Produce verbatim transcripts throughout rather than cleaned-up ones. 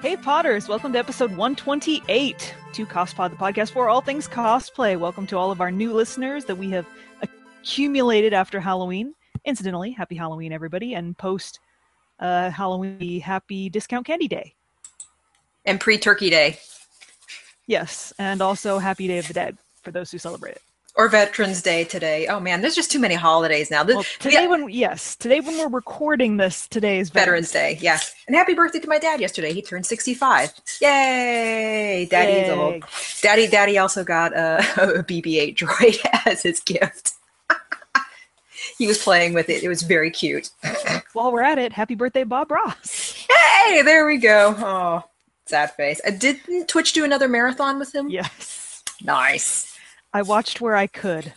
Hey Potters, welcome to episode one twenty-eight to CospPod, the podcast for all things cosplay. Welcome to all of our new listeners that we have accumulated after Halloween. Incidentally, happy Halloween, everybody, and post uh, Halloween, happy Discount Candy Day. And pre-Turkey Day. Yes, and also happy Day of the Dead for those who celebrate it. Or Veterans Day today. Oh man, there's just too many holidays now. This, well, today yeah. when yes, today when we're recording this, today is Veterans, Veterans Day. Yeah, and happy birthday to my dad yesterday. He turned sixty-five. Yay! Daddy's Yay. old. Daddy, Daddy also got a, a B B eight droid as his gift. He was playing with it. It was very cute. While we're at it, happy birthday, Bob Ross. Hey, there we go. Oh, sad face. Uh, didn't Twitch do another marathon with him? Yes. Nice. I watched where I could,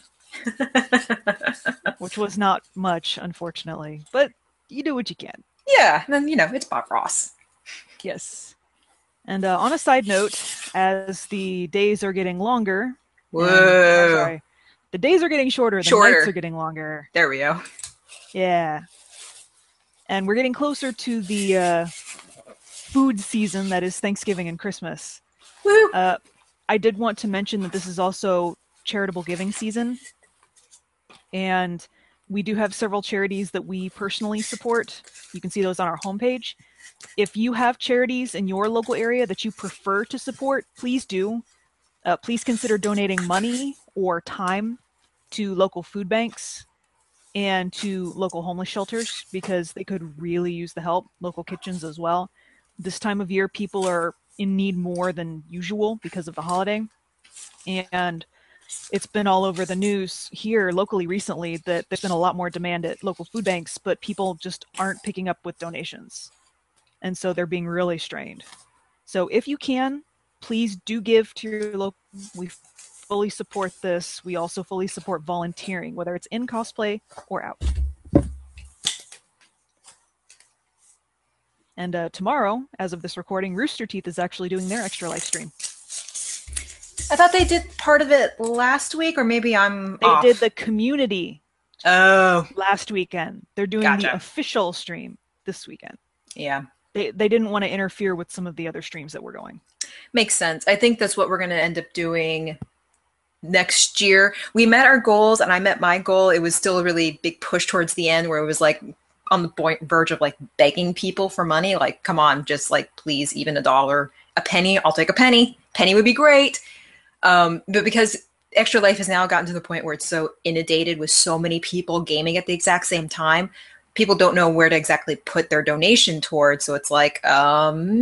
which was not much, unfortunately. But you do what you can. Yeah, and then, you know, it's Bob Ross. Yes. And uh, on a side note, as the days are getting longer... Whoa. And, oh, sorry. The days are getting shorter, the Shorter. nights are getting longer. There we go. Yeah. And we're getting closer to the uh, food season that is Thanksgiving and Christmas. Woo! Uh, I did want to mention that this is also charitable giving season, and we do have several charities that we personally support. You can see those on our homepage. If you have charities in your local area that you prefer to support, please do. Uh, please consider donating money or time to local food banks and to local homeless shelters, because they could really use the help. Local kitchens as well. This time of year, people are in need more than usual because of the holiday, and it's been all over the news here locally recently that there's been a lot more demand at local food banks, but people just aren't picking up with donations. And so they're being really strained. So if you can, please do give to your local. We fully support this. We also fully support volunteering, whether it's in cosplay or out. And uh, tomorrow, as of this recording, Rooster Teeth is actually doing their Extra Life stream. I thought they did part of it last week, or maybe I'm They off. did the community Oh. last weekend. They're doing Gotcha. the official stream this weekend. Yeah. They they didn't want to interfere with some of the other streams that were going. Makes sense. I think that's what we're going to end up doing next year. We met our goals, and I met my goal. It was still a really big push towards the end, where it was like on the point, verge of like begging people for money. Like, come on, just like, please, even a dollar, a penny. I'll take a penny. Penny would be great. Um, but because Extra Life has now gotten to the point where it's so inundated with so many people gaming at the exact same time, people don't know where to exactly put their donation towards. So it's like, um,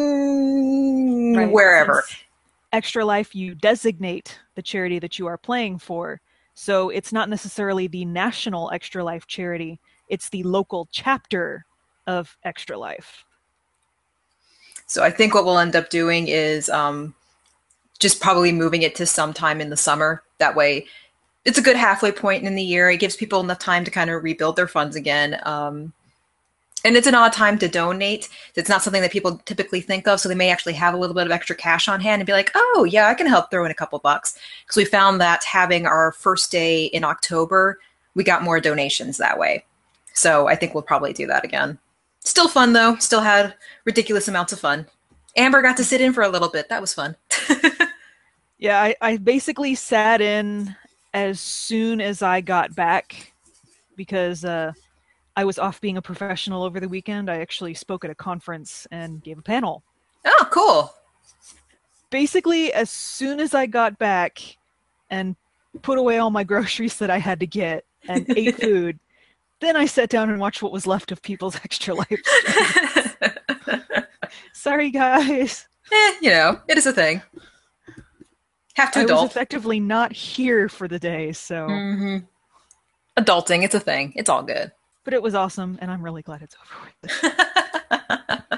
Right. wherever. Since Extra Life, you designate the charity that you are playing for. So it's not necessarily the national Extra Life charity. It's the local chapter of Extra Life. So I think what we'll end up doing is um, just probably moving it to sometime in the summer. That way it's a good halfway point in the year. It gives people enough time to kind of rebuild their funds again. Um, and it's an odd time to donate. It's not something that people typically think of. So they may actually have a little bit of extra cash on hand and be like, oh yeah, I can help throw in a couple bucks. Because we found that having our first day in October, we got more donations that way. So I think we'll probably do that again. Still fun though. Still had ridiculous amounts of fun. Amber got to sit in for a little bit. That was fun. Yeah, I, I basically sat in as soon as I got back because uh, I was off being a professional over the weekend. I actually spoke at a conference and gave a panel. Oh, cool. Basically, as soon as I got back and put away all my groceries that I had to get and ate food, then I sat down and watched what was left of people's Extra Life streams. Sorry, guys. Eh, you know, it is a thing. Have to I adult. was effectively not here for the day, so... Mm-hmm. Adulting, it's a thing. It's all good. But it was awesome, and I'm really glad it's over with.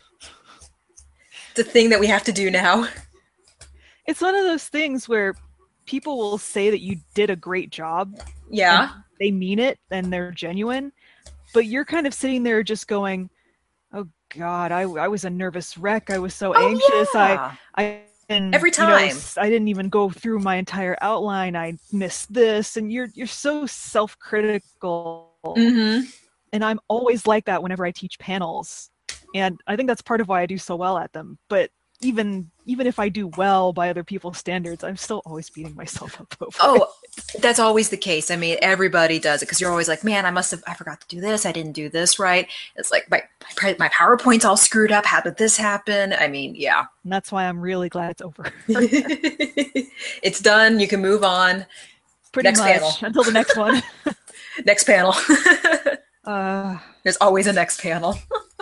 It's a thing that we have to do now. It's one of those things where people will say that you did a great job. Yeah. They mean it, and they're genuine. But you're kind of sitting there just going, oh, God, I, I was a nervous wreck. I was so Oh, anxious. yeah. I, I and, Every you know, time. s- I didn't even go through my entire outline. I missed this. And you're you're so self-critical. Mm-hmm. And I'm always like that whenever I teach panels. And I think that's part of why I do so well at them. But even even if I do well by other people's standards, I'm still always beating myself up over Oh, it. that's always the case. I mean, everybody does it because you're always like, man, I must have, I forgot to do this. I didn't do this right. It's like my, my, my PowerPoint's all screwed up. How did this happen? I mean, yeah. And that's why I'm really glad it's over. It's done. You can move on. Pretty Next much panel. until the next one. Next panel. uh, There's always a next panel.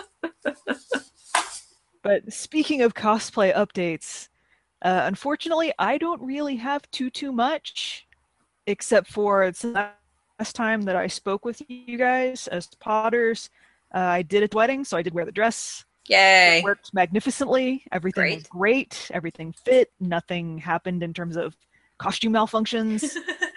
But speaking of cosplay updates, uh, unfortunately, I don't really have too, too much, except for it's the last time that I spoke with you guys as Potters. Uh, I did a wedding, so I did wear the dress. Yay. It worked magnificently. Everything Great. was great. Everything fit. Nothing happened in terms of costume malfunctions.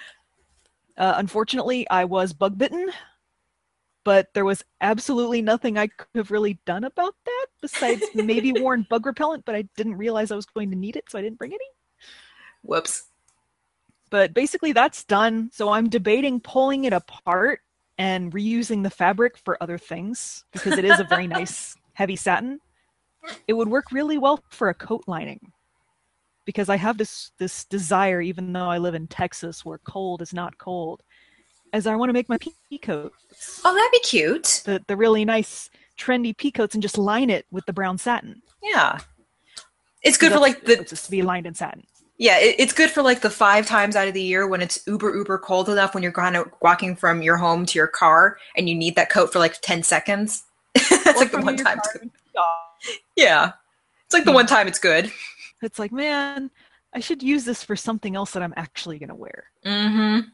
uh, unfortunately, I was bug bitten, but there was absolutely nothing I could have really done about that besides maybe worn bug repellent, but I didn't realize I was going to need it, so I didn't bring any. Whoops. But basically that's done. So I'm debating pulling it apart and reusing the fabric for other things because it is a very nice heavy satin. It would work really well for a coat lining because I have this this desire, even though I live in Texas where cold is not cold, as I want to make my pea coats. Oh, that'd be cute. The the really nice trendy pea coats and just line it with the brown satin. Yeah. It's good for like the just to be lined in satin. Yeah, it, it's good for like the five times out of the year when it's uber uber cold enough when you're kind of walking from your home to your car and you need that coat for like ten seconds. That's like the one time. To... Yeah. It's like the one time it's good. It's like, man, I should use this for something else that I'm actually going to wear. Mm-hmm.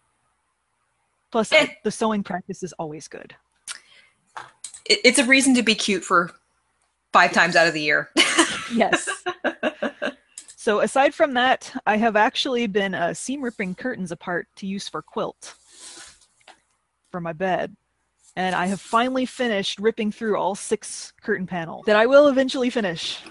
Plus, eh. the sewing practice is always good. It, it's a reason to be cute for five times out of the year. Yes. So aside from that, I have actually been uh, seam ripping curtains apart to use for quilt for my bed. And I have finally finished ripping through all six curtain panels that I will eventually finish.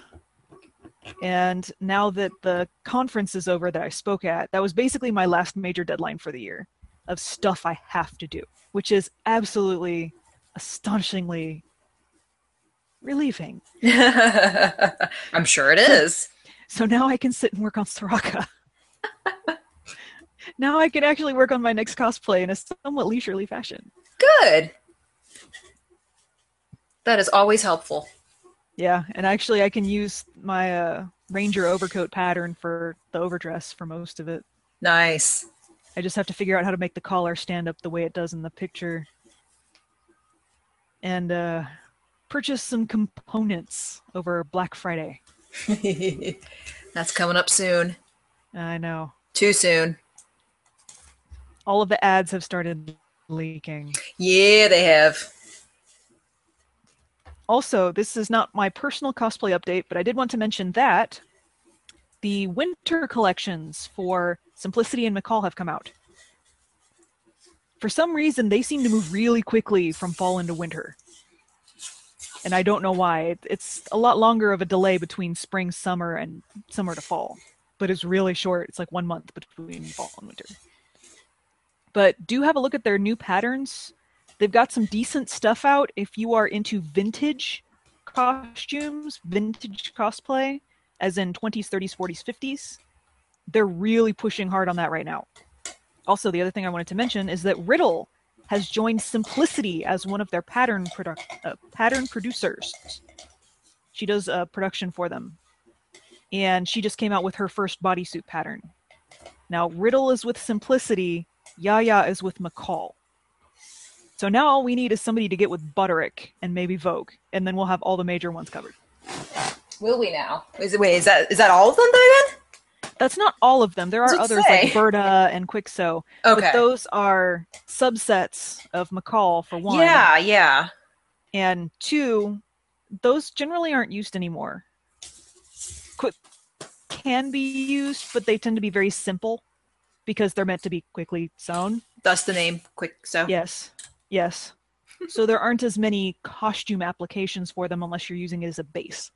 And now that the conference is over that I spoke at, that was basically my last major deadline for the year of stuff I have to do, which is absolutely astonishingly relieving. I'm sure it is. So now I can sit and work on Soraka. Now I can actually work on my next cosplay in a somewhat leisurely fashion. Good. That is always helpful. Yeah, and actually I can use my uh, Ranger overcoat pattern for the overdress for most of it. Nice. I just have to figure out how to make the collar stand up the way it does in the picture. And uh, purchase some components over Black Friday. That's coming up soon. I know. Too soon. All of the ads have started leaking. Yeah, they have. Also, this is not my personal cosplay update, but I did want to mention that the winter collections for Simplicity and McCall have come out. For some reason, they seem to move really quickly from fall into winter. And I don't know why. It's a lot longer of a delay between spring, summer, and summer to fall. But it's really short. It's like one month between fall and winter. But do have a look at their new patterns. They've got some decent stuff out if you are into vintage costumes, vintage cosplay, as in twenties, thirties, forties, fifties. They're really pushing hard on that right now. Also, the other thing I wanted to mention is that Riddle has joined Simplicity as one of their pattern produ- uh, pattern producers. She does uh, production for them. And she just came out with her first bodysuit pattern. Now, Riddle is with Simplicity, Yaya is with McCall. So now all we need is somebody to get with Butterick and maybe Vogue, and then we'll have all the major ones covered. Will we now? Is it, wait, is that is that all of them by then? That's not all of them. There are others say? like Berta and Quicksew. Okay. But those are subsets of McCall, for one. Yeah, yeah. And two, those generally aren't used anymore. Quick can be used, but they tend to be very simple because they're meant to be quickly sewn. Thus the name Quicksew. Yes. Yes. So there aren't as many costume applications for them unless you're using it as a base.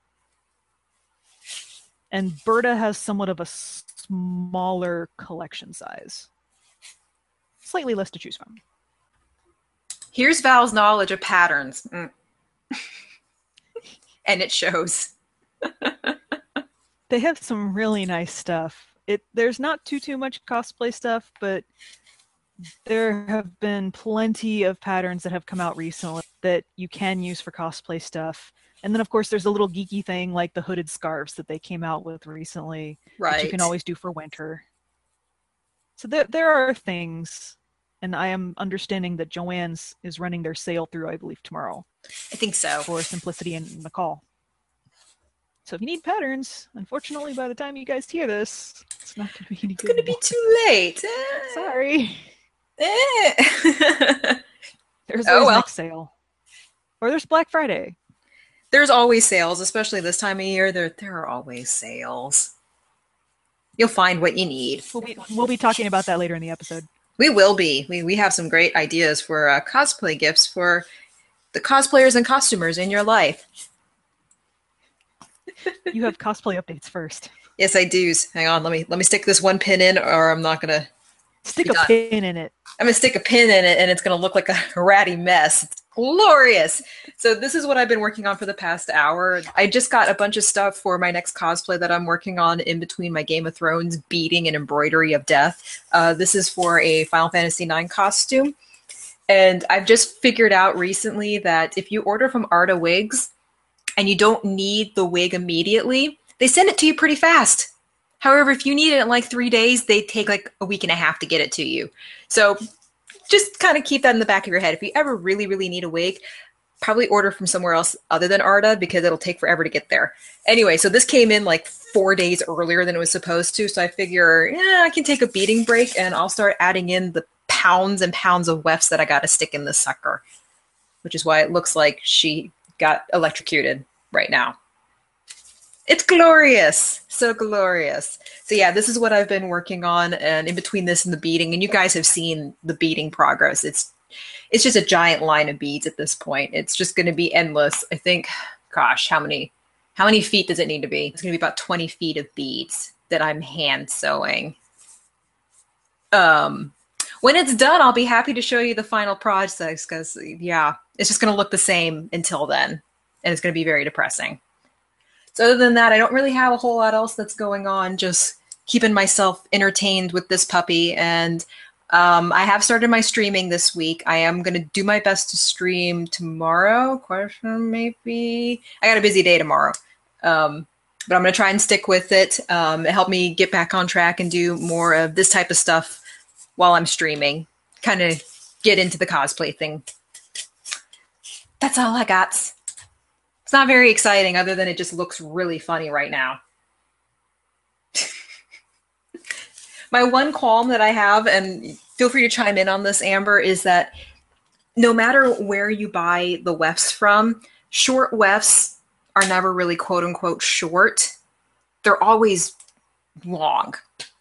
And Berta has somewhat of a smaller collection size. Slightly less to choose from. Here's Val's knowledge of patterns. Mm. And it shows. They have some really nice stuff. It there's not too too much cosplay stuff, but there have been plenty of patterns that have come out recently that you can use for cosplay stuff. And then, of course, there's a little geeky thing like the hooded scarves that they came out with recently that you can Right. always do for winter. So there, there are things, and I am understanding that Joann's is running their sale through, I believe, tomorrow I think so. for Simplicity and McCall. So if you need patterns, unfortunately, by the time you guys hear this, it's not going to be any It's good going to be anymore. too late. Eh. Sorry. Eh. There's Oh always well. next sale. Or there's Black Friday. There's always sales, especially this time of year. There, there are always sales. You'll find what you need. We'll be, we'll be talking about that later in the episode. We will be. We, we have some great ideas for uh, cosplay gifts for the cosplayers and costumers in your life. You have cosplay updates first. Yes, I do. Hang on, let me let me stick this one pin in, or I'm not gonna Stick be a done. pin in it. I'm gonna stick a pin in it, and it's gonna look like a ratty mess. It's glorious. So this is what I've been working on for the past hour. I just got a bunch of stuff for my next cosplay that I'm working on in between my Game of Thrones beating and embroidery of death. Uh, this is for a Final Fantasy nine costume, and I've just figured out recently that if you order from Arta Wigs and you don't need the wig immediately, they send it to you pretty fast. However, if you need it in like three days, they take like a week and a half to get it to you. So just kind of keep that in the back of your head. If you ever really, really need a wig, probably order from somewhere else other than Arta because it'll take forever to get there. Anyway, so this came in like four days earlier than it was supposed to. So I figure, yeah, I can take a beating break and I'll start adding in the pounds and pounds of wefts that I got to stick in this sucker, which is why it looks like she got electrocuted right now. It's glorious. So glorious. So yeah, this is what I've been working on, and in between this and the beading, and you guys have seen the beading progress. It's it's just a giant line of beads at this point. It's just going to be endless. I think, gosh, how many how many feet does it need to be? It's going to be about twenty feet of beads that I'm hand sewing. Um, when it's done, I'll be happy to show you the final process because yeah, it's just going to look the same until then, and it's going to be very depressing. So other than that, I don't really have a whole lot else that's going on. Just keeping myself entertained with this puppy. And um, I have started my streaming this week. I am going to do my best to stream tomorrow. Question maybe. I got a busy day tomorrow. Um, but I'm going to try and stick with it. Um, it helped me get back on track and do more of this type of stuff while I'm streaming. Kind of get into the cosplay thing. That's all I got. It's not very exciting other than it just looks really funny right now. My one qualm that I have, and feel free to chime in on this, Amber, is that no matter where you buy the wefts from, short wefts are never really quote unquote short. They're always long.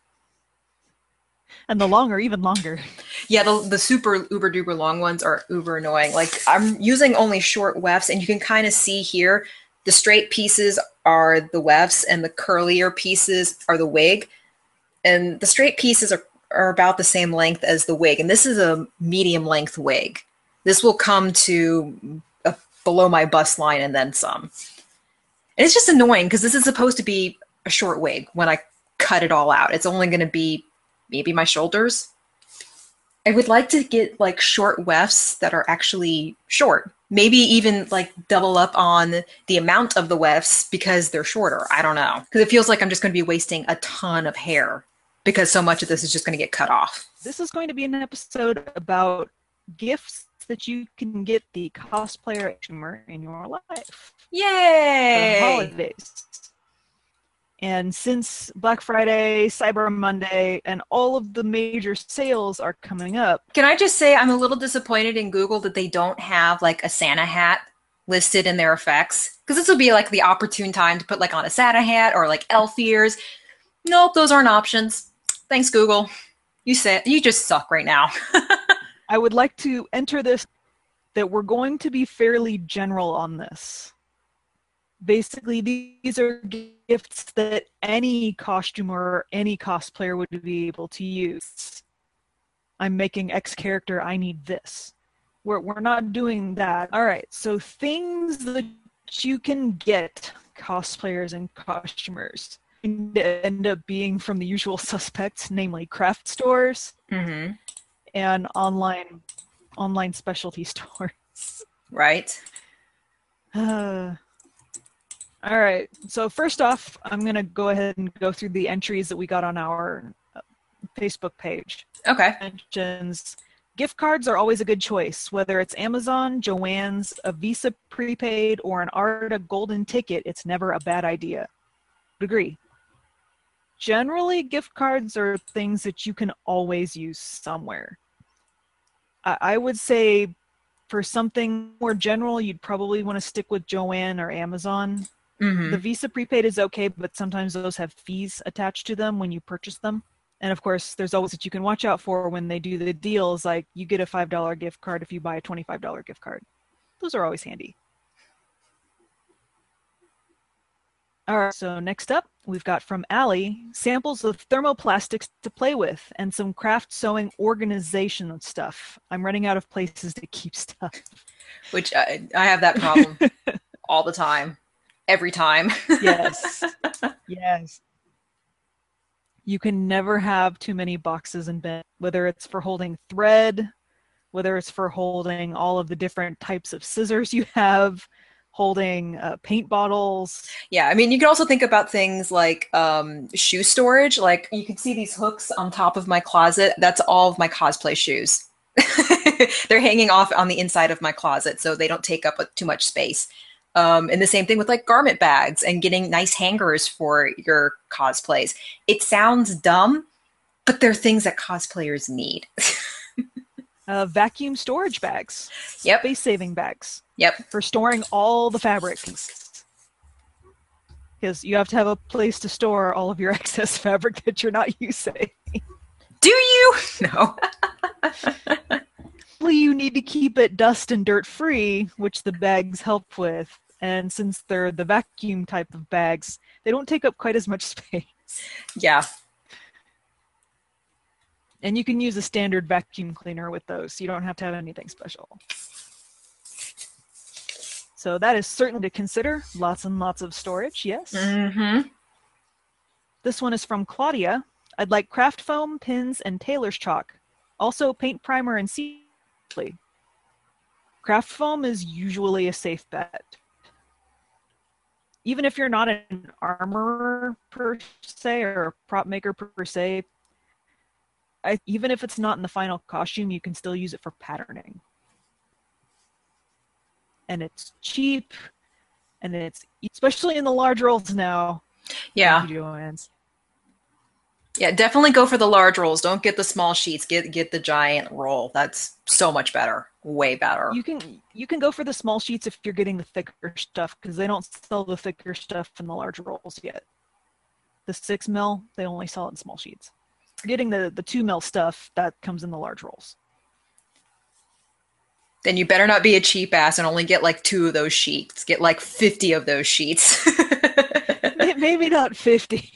And the long are even longer. Yeah, the, the super uber duper long ones are uber annoying. Like I'm using only short wefts, and you can kind of see here the straight pieces are the wefts and the curlier pieces are the wig. And the straight pieces are, are about the same length as the wig. And this is a medium length wig. This will come to a, below my bust line and then some. And it's just annoying because this is supposed to be a short wig when I cut it all out. It's only going to be maybe my shoulders. I would like to get like short wefts that are actually short. Maybe even like double up on the amount of the wefts because they're shorter. I don't know. Because it feels like I'm just going to be wasting a ton of hair because so much of this is just going to get cut off. This is going to be an episode about gifts that you can get the cosplayer tumor in your life. Yay! For the holidays. And since Black Friday, Cyber Monday, and all of the major sales are coming up. Can I just say I'm a little disappointed in Google that they don't have like a Santa hat listed in their effects? Because this would be like the opportune time to put like on a Santa hat or like elf ears. Nope, those aren't options. Thanks, Google. You said you just suck right now. I would like to enter this that we're going to be fairly general on this. Basically, these are gifts that any costumer or any cosplayer would be able to use. I'm making X character, I need this. We're, we're not doing that. All right, so things that you can get cosplayers and costumers end up being from the usual suspects, namely craft stores Mm-hmm. and online online specialty stores. Right. Uh, all right. So first off, I'm going to go ahead and go through the entries that we got on our uh, Facebook page. Okay. Mentions gift cards are always a good choice. Whether it's Amazon, Joann's, a Visa prepaid, or an Arta golden ticket, it's never a bad idea. Agree. Generally, gift cards are things that you can always use somewhere. I, I would say for something more general, you'd probably want to stick with Joann or Amazon. Mm-hmm. The Visa prepaid is okay, but sometimes those have fees attached to them when you purchase them. And of course, there's always that you can watch out for when they do the deals, like you get a five dollar gift card if you buy a twenty-five dollar gift card. Those are always handy. All right, so next up, we've got from Allie, samples of thermoplastics to play with and some craft sewing organization stuff. I'm running out of places to keep stuff. Which I, I have that problem all the time. Every time. Yes. Yes. You can never have too many boxes in bed, whether it's for holding thread, whether it's for holding all of the different types of scissors you have, holding uh, paint bottles. Yeah, I mean, you can also think about things like um, shoe storage. Like, you can see these hooks on top of my closet. That's all of my cosplay shoes. They're hanging off on the inside of my closet, so they don't take up too much space. Um, and the same thing with like garment bags and getting nice hangers for your cosplays. It sounds dumb, but they're things that cosplayers need. Uh, vacuum storage bags. Yep. Space-saving bags. Yep. For storing all the fabrics. Because you have to have a place to store all of your excess fabric that you're not using. Do you? No. Well, you need to keep it dust and dirt free, which the bags help with. And since they're the vacuum type of bags, they don't take up quite as much space. Yeah. And you can use a standard vacuum cleaner with those. So you don't have to have anything special. So that is certainly to consider. Lots and lots of storage, yes. Mm-hmm. This one is from Claudia. I'd like craft foam, pins, and tailor's chalk. Also paint primer and seal. Craft foam is usually a safe bet. Even if you're not an armorer per se or a prop maker per se, I, even if it's not in the final costume, you can still use it for patterning. And it's cheap, and it's especially in the large rolls now. Yeah. Joann's. Yeah, definitely go for the large rolls. Don't get the small sheets. Get get the giant roll. That's so much better. Way better. You can you can go for the small sheets if you're getting the thicker stuff, because they don't sell the thicker stuff in the large rolls yet. The six mil, they only sell it in small sheets. If you're getting the, the two mil stuff, that comes in the large rolls. Then you better not be a cheap ass and only get like two of those sheets. Get like fifty of those sheets. Maybe not fifty.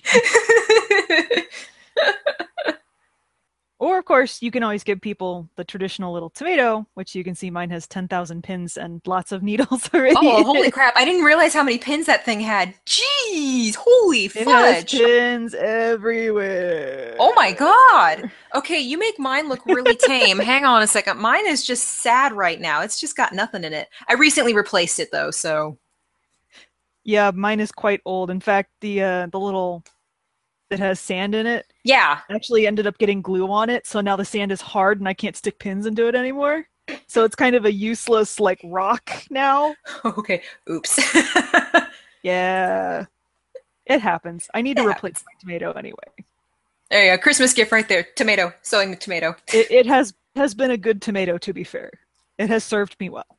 Or, of course, you can always give people the traditional little tomato, which you can see mine has ten thousand pins and lots of needles already. Oh, holy crap. I didn't realize how many pins that thing had. Jeez, holy It has fudge. pins everywhere. Oh my god. Okay, you make mine look really tame. Hang on a second. Mine is just sad right now. It's just got nothing in it. I recently replaced it though, so. Yeah, mine is quite old. In fact, the uh, the little that has sand in it Yeah. actually ended up getting glue on it, so now the sand is hard and I can't stick pins into it anymore. So it's kind of a useless like rock now. Okay. Oops. Yeah. It happens. I need It to replace happens. my tomato anyway. There you go. Christmas gift right there. Tomato. Sewing the tomato. It, it has has been a good tomato, to be fair. It has served me well.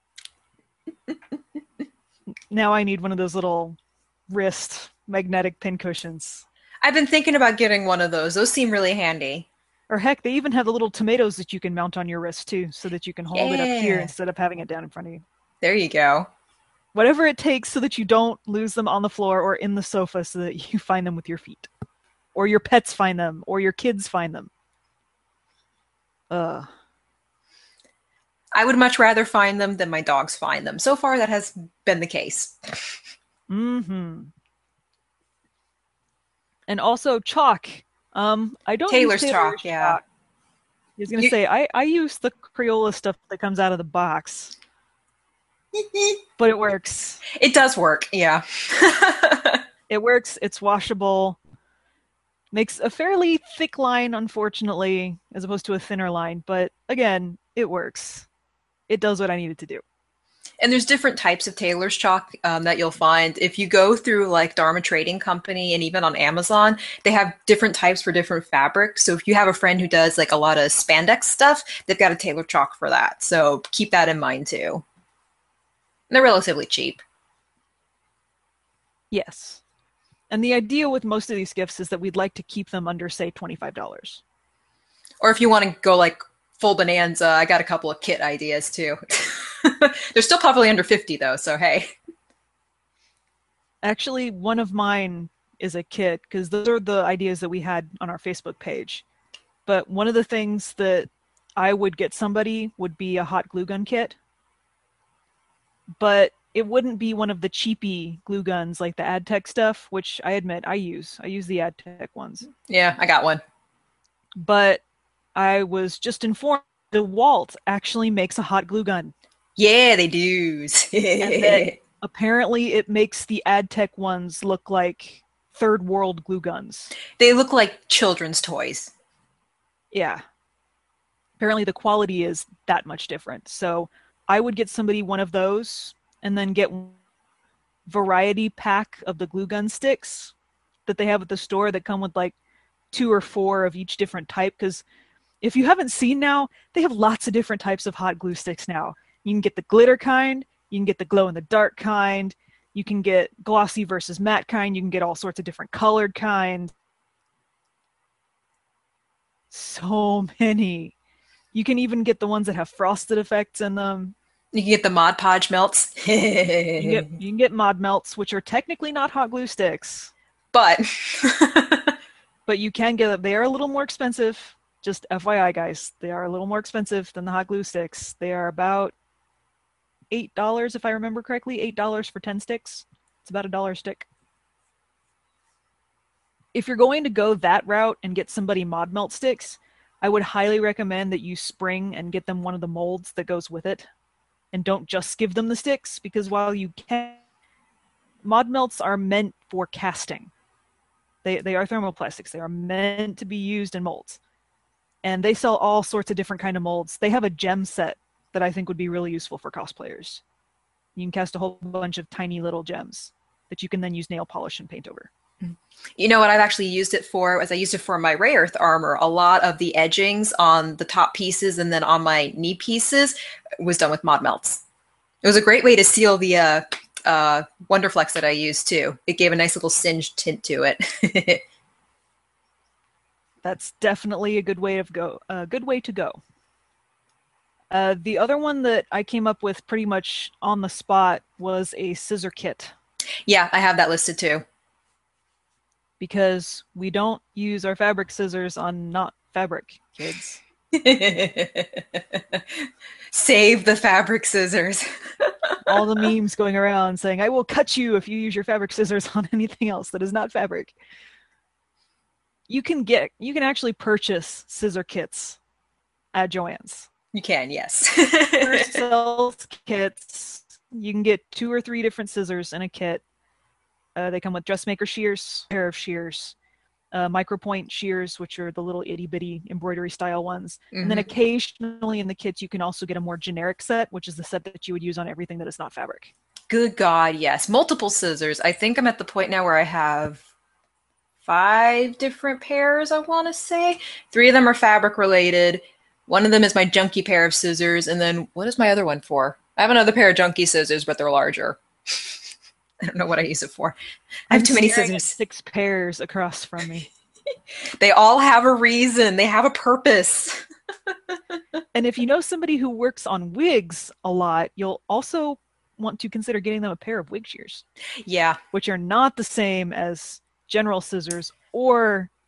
Now I need one of those little wrist magnetic pin cushions. I've been thinking about getting one of those. Those seem really handy. Or heck, they even have the little tomatoes that you can mount on your wrist too, so that you can hold it up here Yeah. instead of having it down in front of you. There you go. Whatever it takes so that you don't lose them on the floor or in the sofa so that you find them with your feet. Or your pets find them, or your kids find them. Ugh. I would much rather find them than my dogs find them. So far, that has been the case. Mm-hmm. And also chalk. Um, I don't use Taylor's Taylor's chalk, yeah. chalk. I was gonna You, say I I use the Crayola stuff that comes out of the box, but it works. it does work, yeah. It works. It's washable. Makes a fairly thick line, unfortunately, as opposed to a thinner line. But again, it works. It does what I need it to do. And there's different types of Taylor's chalk um, that you'll find. If you go through like Dharma Trading Company and even on Amazon, they have different types for different fabrics. So if you have a friend who does like a lot of spandex stuff, they've got a Taylor chalk for that. So keep that in mind too. They're relatively cheap. Yes. And the idea with most of these gifts is that we'd like to keep them under, say, twenty-five dollars. Or if you want to go like full bonanza, I got a couple of kit ideas too. They're still probably under fifty though, so hey. Actually, one of mine is a kit because those are the ideas that we had on our Facebook page. But one of the things that I would get somebody would be a hot glue gun kit. But it wouldn't be one of the cheapy glue guns like the AdTech stuff, which I admit I use. I use the AdTech ones. Yeah, I got one. But I was just informed DeWalt actually makes a hot glue gun. Yeah, they do. And that apparently it makes the AdTech ones look like third world glue guns. They look like children's toys. Yeah. Apparently the quality is that much different. So I would get somebody one of those and then get variety pack of the glue gun sticks that they have at the store that come with like two or four of each different type. Because if you haven't seen now, they have lots of different types of hot glue sticks now. You can get the glitter kind, you can get the glow in the dark kind, you can get glossy versus matte kind, you can get all sorts of different colored kind. So many. You can even get the ones that have frosted effects in them. You can get the Mod Podge melts. You can get you can get mod melts, which are technically not hot glue sticks, but but you can get them. They are a little more expensive. Just F Y I, guys, they are a little more expensive than the hot glue sticks. They are about eight dollars, if I remember correctly. Eight dollars for ten sticks. It's about a dollar a stick. If you're going to go that route and get somebody mod melt sticks, I would highly recommend that you spring and get them one of the molds that goes with it. And don't just give them the sticks, because while you can, mod melts are meant for casting. They they are thermoplastics. They are meant to be used in molds. And they sell all sorts of different kind of molds. They have a gem set that I think would be really useful for cosplayers. You can cast a whole bunch of tiny little gems that you can then use nail polish and paint over. You know what I've actually used it for? As I used it for my Ray Earth armor. A lot of the edgings on the top pieces and then on my knee pieces was done with mod melts. It was a great way to seal the uh, uh, Wonderflex that I used too. It gave a nice little singed tint to it. That's definitely a good way of go. A good way to go. Uh, the other one that I came up with pretty much on the spot was a scissor kit. Yeah, I have that listed too. Because we don't use our fabric scissors on not fabric, kids. Save the fabric scissors. All the memes going around saying, I will cut you if you use your fabric scissors on anything else that is not fabric. You can get, you can actually purchase scissor kits at Joann's. You can, yes. Sells kits. You can get two or three different scissors in a kit. Uh, they come with dressmaker shears, a pair of shears, uh, micropoint shears, which are the little itty bitty embroidery style ones. Mm-hmm. And then occasionally in the kits, you can also get a more generic set, which is the set that you would use on everything that is not fabric. Good God, yes. Multiple scissors. I think I'm at the point now where I have five different pairs, I want to say. Three of them are fabric related. One of them is my junky pair of scissors. And then what is my other one for? I have another pair of junky scissors, but they're larger. I don't know what I use it for. I have I'm too many staring scissors. At six pairs across from me. They all have a reason. They have a purpose. And if you know somebody who works on wigs a lot, you'll also want to consider getting them a pair of wig shears. Yeah. Which are not the same as general scissors or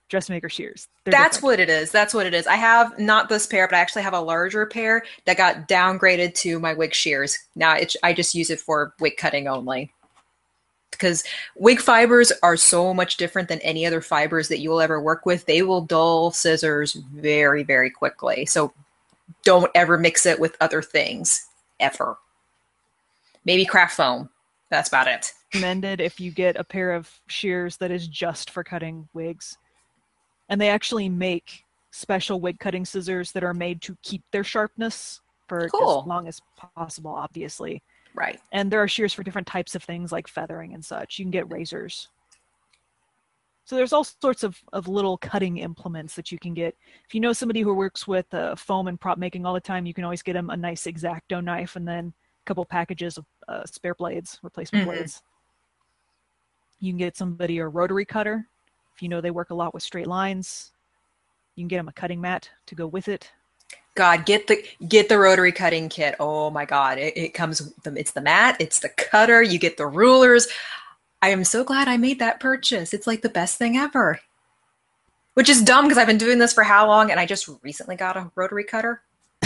dressmaker shears. They're That's different. what it is. That's what it is. I have not this pair, but I actually have a larger pair that got downgraded to my wig shears. Now it's, I just use it for wig cutting only. Because wig fibers are so much different than any other fibers that you will ever work with. They will dull scissors very, very quickly. So don't ever mix it with other things, ever. Maybe craft foam. That's about it. Recommended if you get a pair of shears that is just for cutting wigs. And they actually make special wig cutting scissors that are made to keep their sharpness for Cool. as long as possible, obviously. Right. And there are shears for different types of things like feathering and such. You can get razors. So there's all sorts of, of little cutting implements that you can get. If you know somebody who works with uh, foam and prop making all the time, you can always get them a nice X-Acto knife and then a couple packages of uh, spare blades, replacement mm-hmm. blades. You can get somebody a rotary cutter. If you know they work a lot with straight lines, you can get them a cutting mat to go with it. God, get the get the rotary cutting kit. Oh my God, it, it comes. It's the mat, it's the cutter. You get the rulers. I am so glad I made that purchase. It's like the best thing ever. Which is dumb because I've been doing this for how long, and I just recently got a rotary cutter.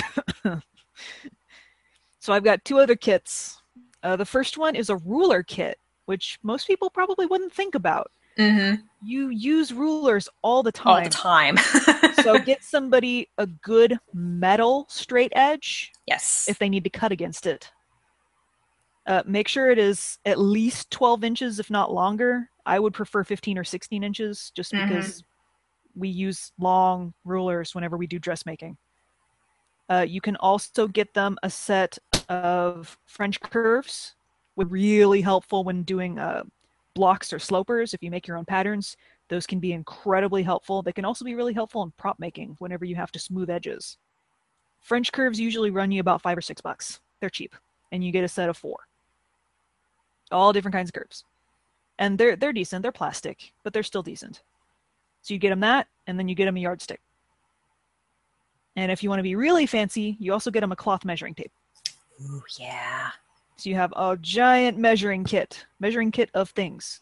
So I've got two other kits. Uh, the first one is a ruler kit, which most people probably wouldn't think about. Mm-hmm. You use rulers all the time. All the time. So get somebody a good metal straight edge. Yes. If they need to cut against it. Uh, make sure it is at least twelve inches, if not longer. I would prefer fifteen or sixteen inches, just because mm-hmm. we use long rulers whenever we do dressmaking. Uh, you can also get them a set of French curves, which are really helpful when doing uh, blocks or slopers. If you make your own patterns, those can be incredibly helpful. They can also be really helpful in prop making whenever you have to smooth edges. French curves usually run you about five or six bucks. They're cheap, and you get a set of four. All different kinds of curves. And they're they're decent. They're plastic, but they're still decent. So you get them that, and then you get them a yardstick. And if you want to be really fancy, you also get them a cloth measuring tape. Ooh, yeah. So you have a giant measuring kit, measuring kit of things.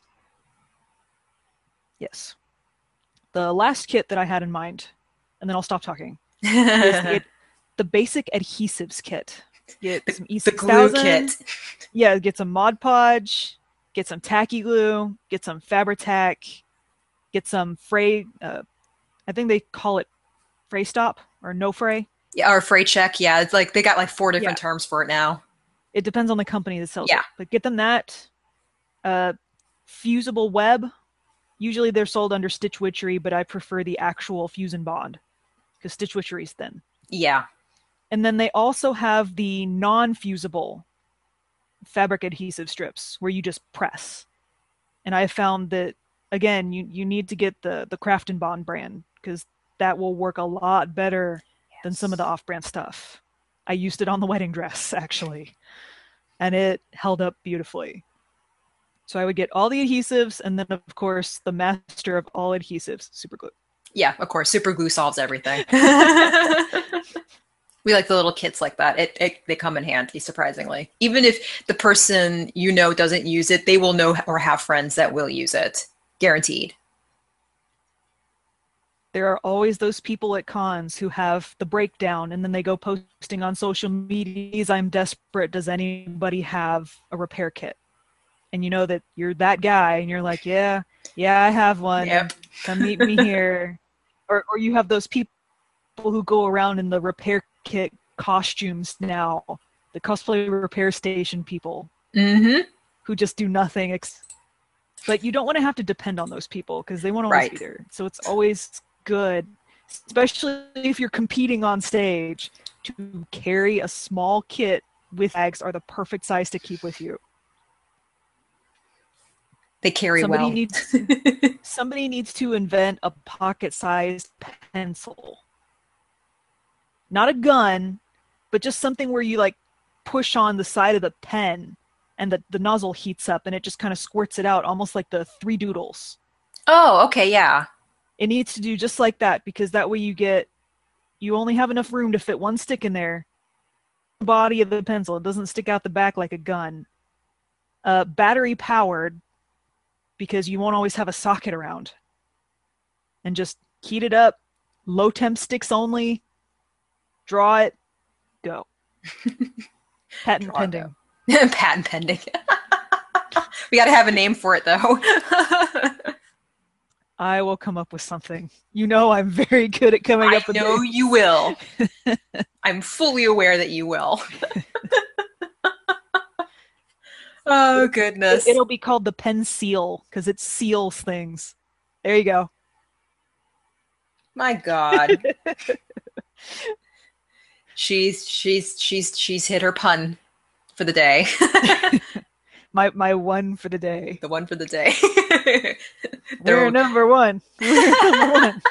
Yes. The last kit that I had in mind, and then I'll stop talking, is it, the basic adhesives kit. Get the, some E the six glue thousand. kit. Yeah, get some Mod Podge, get some tacky glue, get some Fabri-Tac, get some Fray, uh, I think they call it Fray Stop or No Fray. Yeah, or Fray Check. Yeah, it's like they got like four different yeah. terms for it now. It depends on the company that sells yeah. it. But get them that. Uh, fusible web. Usually they're sold under Stitch Witchery, but I prefer the actual Fuse and Bond because Stitch Witchery is thin. Yeah. And then they also have the non-fusible fabric adhesive strips where you just press. And I found that, again, you, you need to get the, the Craft and Bond brand because that will work a lot better yes. than some of the off-brand stuff. I used it on the wedding dress, actually, and it held up beautifully. So I would get all the adhesives, and then, of course, the master of all adhesives, super glue. Yeah, of course. Super glue solves everything. We like the little kits like that. It, it they come in handy, surprisingly. Even if the person you know doesn't use it, they will know or have friends that will use it. Guaranteed. There are always those people at cons who have the breakdown, and then they go posting on social media, I'm desperate, does anybody have a repair kit? And you know that you're that guy, and you're like, yeah, yeah, I have one. Yep. Come meet me here. Or or you have those people who go around in the repair kit costumes now, the cosplay repair station people, mm-hmm. who just do nothing. Ex- but you don't want to have to depend on those people because they won't always right. be there. So it's always good, especially if you're competing on stage, to carry a small kit with bags are the perfect size to keep with you. They carry somebody well. Needs, somebody needs to invent a pocket-sized pencil. Not a gun, but just something where you like push on the side of the pen and the, the nozzle heats up and it just kind of squirts it out, almost like the Three Doodles. Oh, okay, yeah. It needs to do just like that because that way you get, you only have enough room to fit one stick in there. The body of the pencil, it doesn't stick out the back like a gun. Uh, battery powered because you won't always have a socket around. and just heat it up, low temp sticks only, draw it, go. Patent Draw pending. go. Patent pending. We got to have a name for it, though. I will come up with something. You know I'm very good at coming I up with know names. you will. I'm fully aware that you will. Oh, goodness. It'll be called the pen seal because it seals things. There you go. My God. she's she's she's she's hit her pun for the day. my my one for the day. The one for the day. We're number one. We're number one.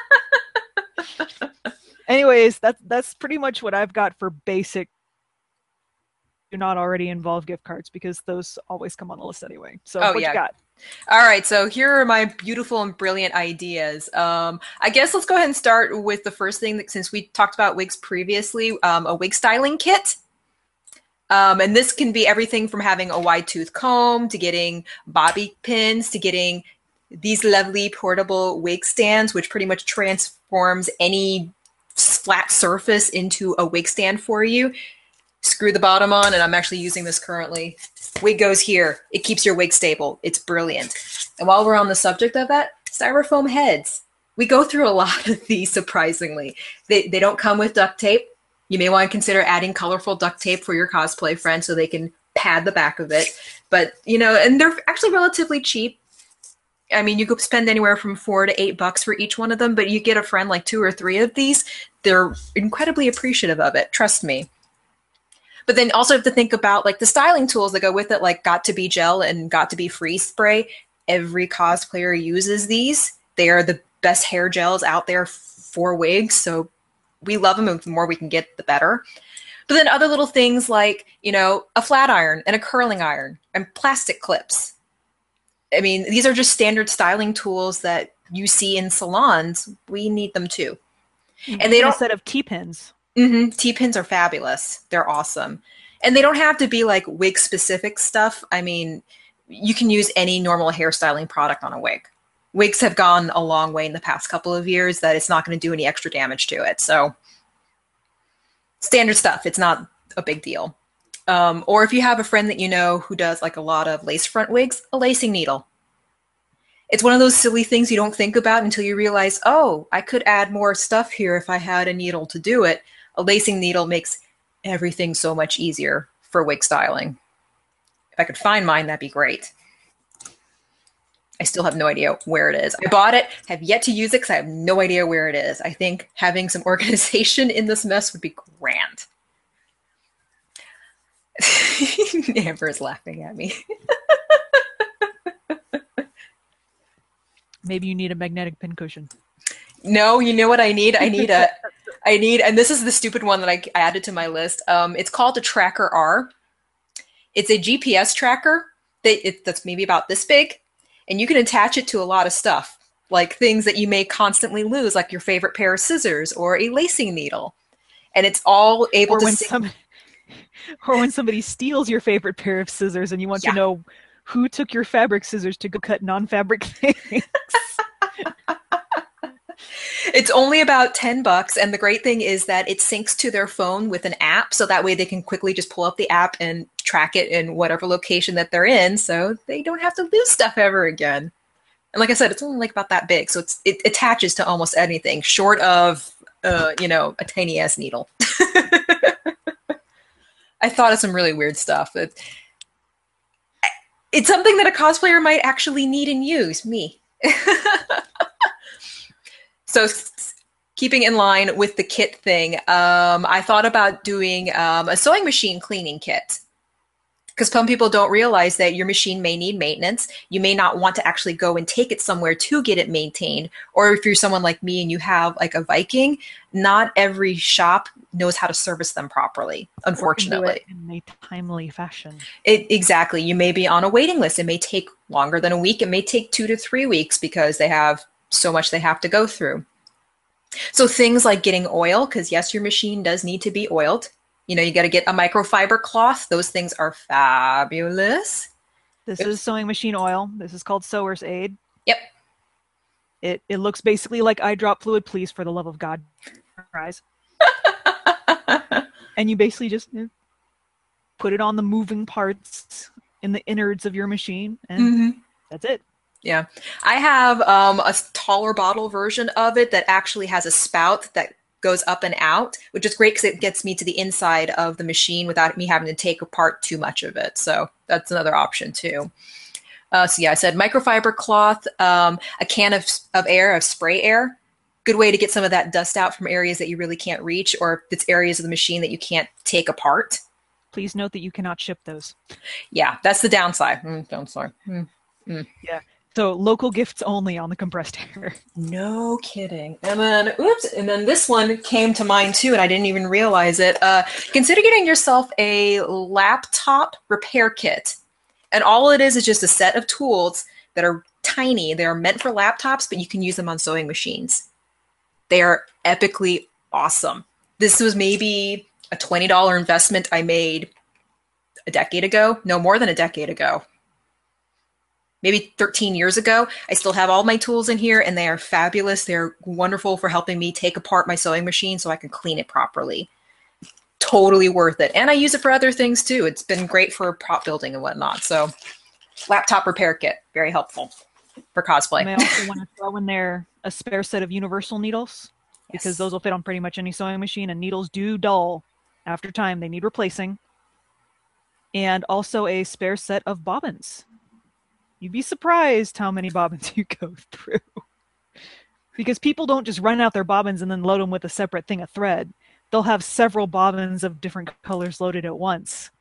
Anyways, that's that's pretty much what I've got for basic do not already involve gift cards because those always come on the list anyway. So oh, what yeah. you got? All right, so here are my beautiful and brilliant ideas. Um, I guess let's go ahead and start with the first thing that, since we talked about wigs previously, um, a wig styling kit. Um, and this can be everything from having a wide tooth comb to getting bobby pins to getting these lovely portable wig stands, which pretty much transforms any flat surface into a wig stand for you. Screw the bottom on, and I'm actually using this currently. Wig goes here. It keeps your wig stable. It's brilliant. And while we're on the subject of that, styrofoam heads. We go through a lot of these, surprisingly. They, they don't come with duct tape. You may want to consider adding colorful duct tape for your cosplay friends so they can pad the back of it. But, you know, and they're actually relatively cheap. I mean, you could spend anywhere from four to eight bucks for each one of them, but you get a friend like two or three of these, they're incredibly appreciative of it. Trust me. But then also have to think about like the styling tools that go with it, like Got to Be Gel and Got to Be Freeze Spray. Every cosplayer uses these. They are the best hair gels out there for wigs, so we love them, and the more we can get, the better. But then other little things like, you know, a flat iron and a curling iron and plastic clips. I mean, these are just standard styling tools that you see in salons. We need them too. And, and they don't a set of T-pins. Mm-hmm. T-pins are fabulous. They're awesome. And they don't have to be like wig specific stuff. I mean, you can use any normal hairstyling product on a wig. Wigs have gone a long way in the past couple of years that it's not going to do any extra damage to it. So standard stuff. It's not a big deal. Um, or if you have a friend that you know who does like a lot of lace front wigs, a lacing needle. It's one of those silly things you don't think about until you realize, oh, I could add more stuff here if I had a needle to do it. A lacing needle makes everything so much easier for wig styling. If I could find mine, that'd be great. I still have no idea where it is. I bought it, have yet to use it because I have no idea where it is. I think having some organization in this mess would be grand. Amber is laughing at me. Maybe you need a magnetic pincushion. No, you know what I need? I need a, I need, and this is the stupid one that I added to my list. Um, it's called a Tracker R. It's a G P S tracker that it, that's maybe about this big, and you can attach it to a lot of stuff, like things that you may constantly lose, like your favorite pair of scissors or a lacing needle, and it's all able or to. When Sing- some, or when somebody steals your favorite pair of scissors, and you want yeah. to know who took your fabric scissors to go cut non-fabric things. It's only about ten bucks. And the great thing is that it syncs to their phone with an app. So that way they can quickly just pull up the app and track it in whatever location that they're in. So they don't have to lose stuff ever again. And like I said, it's only like about that big. So it's, it attaches to almost anything short of, uh, you know, a tiny ass needle. I thought of some really weird stuff. It, it's something that a cosplayer might actually need and use. Me. So keeping in line with the kit thing, um, I thought about doing um, a sewing machine cleaning kit. Because some people don't realize that your machine may need maintenance. You may not want to actually go and take it somewhere to get it maintained. Or if you're someone like me and you have like a Viking, not every shop knows how to service them properly, unfortunately. In a timely fashion. It, exactly. You may be on a waiting list. It may take longer than a week. It may take two to three weeks because they have so much they have to go through. So things like getting oil, because yes, your machine does need to be oiled. You know, you got to get a microfiber cloth. Those things are fabulous. This Oops. is sewing machine oil. This is called Sewer's Aid. Yep. It it looks basically like eye drop fluid. Please, for the love of God, eyes. And you basically just you know, put it on the moving parts in the innards of your machine, and mm-hmm. that's it. Yeah. I have um, a taller bottle version of it that actually has a spout that goes up and out, which is great because it gets me to the inside of the machine without me having to take apart too much of it. So that's another option too. Uh, so yeah, I said microfiber cloth, um, a can of, of air, of spray air. Good way to get some of that dust out from areas that you really can't reach, or if it's areas of the machine that you can't take apart. Please note that you cannot ship those. Yeah, that's the downside. Mm, downside. Mm, mm. Yeah. So local gifts only on the compressed air. No kidding. And then, oops, and then this one came to mind too, and I didn't even realize it. Uh, consider getting yourself a laptop repair kit. And all it is is just a set of tools that are tiny. They are meant for laptops, but you can use them on sewing machines. They are epically awesome. This was maybe a twenty dollars investment I made a decade ago. No, more than a decade ago. Maybe thirteen years ago. I still have all my tools in here, and they are fabulous. They're wonderful for helping me take apart my sewing machine so I can clean it properly. Totally worth it. And I use it for other things too. It's been great for prop building and whatnot. So laptop repair kit, very helpful for cosplay. I also want to throw in there a spare set of universal needles, yes, because those will fit on pretty much any sewing machine, and needles do dull after time. They need replacing. And also a spare set of bobbins. You'd be surprised how many bobbins you go through. Because people don't just run out their bobbins and then load them with a separate thing of thread. They'll have several bobbins of different colors loaded at once.